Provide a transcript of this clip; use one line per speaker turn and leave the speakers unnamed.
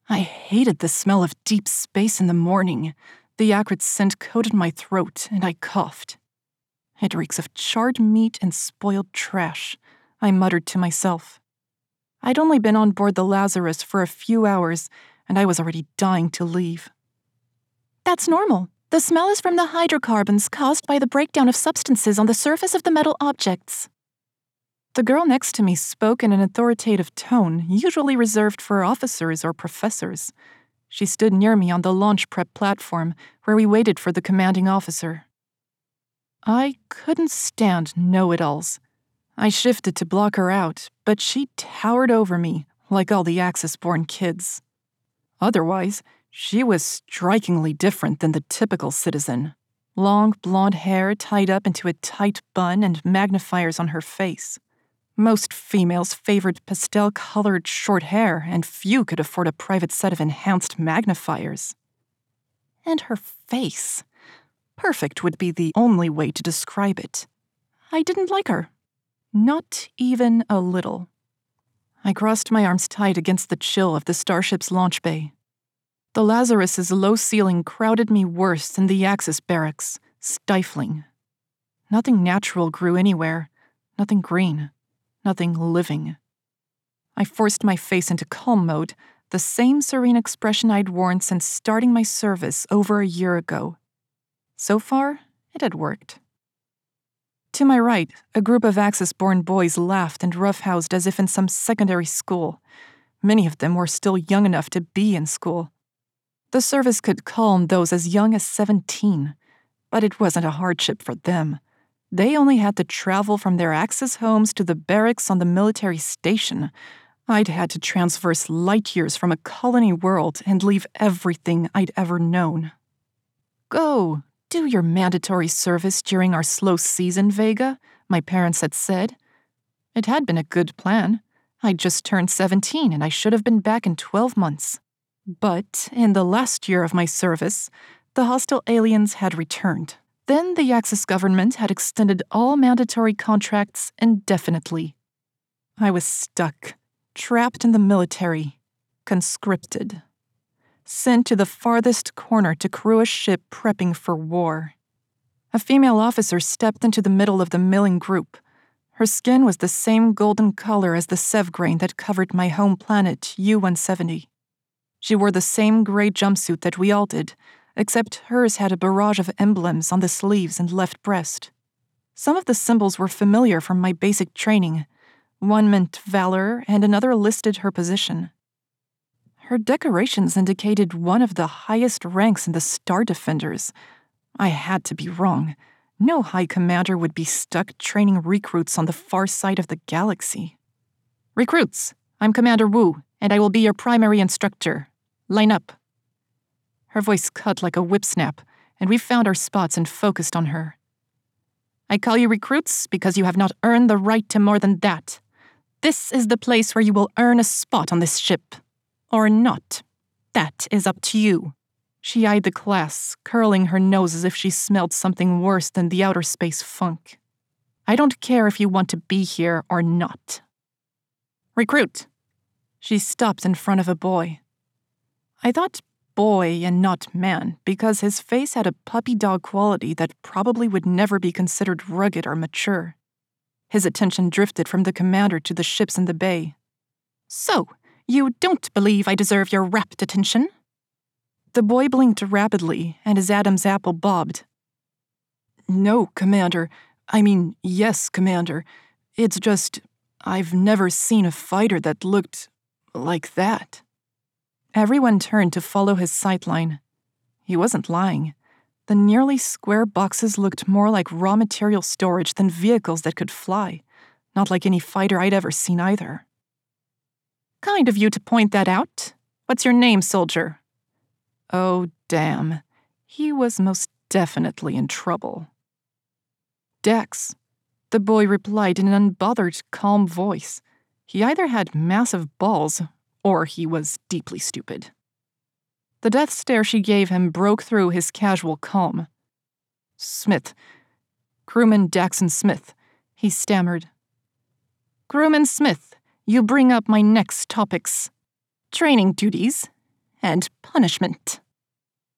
I hated the smell of deep space in the morning. The acrid scent coated my throat, and I coughed. It reeks of charred meat and spoiled trash, I muttered to myself. I'd only been on board the Lazarus for a few hours, and I was already dying to leave. That's normal. The smell is from the hydrocarbons caused by the breakdown of substances on the surface of the metal objects. The girl next to me spoke in an authoritative tone, usually reserved for officers or professors. She stood near me on the launch prep platform, where we waited for the commanding officer. I couldn't stand know-it-alls. I shifted to block her out, but she towered over me, like all the Axis-born kids. Otherwise, she was strikingly different than the typical citizen. Long blonde hair tied up into a tight bun and magnifiers on her face. Most females favored pastel-colored short hair, and few could afford a private set of enhanced magnifiers. And her face. Perfect would be the only way to describe it. I didn't like her. Not even a little. I crossed my arms tight against the chill of the starship's launch bay. The Lazarus's low ceiling crowded me worse than the Axis barracks, stifling. Nothing natural grew anywhere, nothing green. Nothing living. I forced my face into calm mode, the same serene expression I'd worn since starting my service over a year ago. So far, it had worked. To my right, a group of Axis-born boys laughed and roughhoused as if in some secondary school. Many of them were still young enough to be in school. The service could calm those as young as 17, but it wasn't a hardship for them. They only had to travel from their Axis homes to the barracks on the military station. I'd had to transverse light years from a colony world and leave everything I'd ever known. Go, do your mandatory service during our slow season, Vega, my parents had said. It had been a good plan. I'd just turned 17 and I should have been back in 12 months. But in the last year of my service, the hostile aliens had returned. Then the Axis government had extended all mandatory contracts indefinitely. I was stuck, trapped in the military, conscripted. Sent to the farthest corner to crew a ship prepping for war. A female officer stepped into the middle of the milling group. Her skin was the same golden color as the Sev grain that covered my home planet, U-170. She wore the same gray jumpsuit that we all did, except hers had a barrage of emblems on the sleeves and left breast. Some of the symbols were familiar from my basic training. One meant valor, and another listed her position. Her decorations indicated one of the highest ranks in the Star Defenders. I had to be wrong. No high commander would be stuck training recruits on the far side of the galaxy. Recruits, I'm Commander Wu, and I will be your primary instructor. Line up. Her voice cut like a whip snap, and we found our spots and focused on her. I call you recruits because you have not earned the right to more than that. This is the place where you will earn a spot on this ship. Or not. That is up to you. She eyed the class, curling her nose as if she smelled something worse than the outer space funk. I don't care if you want to be here or not. Recruit. She stopped in front of a boy. I thought boy and not man, because his face had a puppy dog quality that probably would never be considered rugged or mature. His attention drifted from the commander to the ships in the bay. So, you don't believe I deserve your rapt attention? The boy blinked rapidly, and his Adam's apple bobbed. No, Commander. I mean, yes, Commander. It's just, I've never seen a fighter that looked like that. Everyone turned to follow his sightline. He wasn't lying. The nearly square boxes looked more like raw material storage than vehicles that could fly. Not like any fighter I'd ever seen either. Kind of you to point that out. What's your name, soldier? Oh, damn. He was most definitely in trouble. Dex, the boy replied in an unbothered, calm voice. He either had massive balls, or he was deeply stupid. The death stare she gave him broke through his casual calm. Smith. Crewman Daxon Smith, he stammered. Crewman Smith, you bring up my next topics. Training duties. and punishment.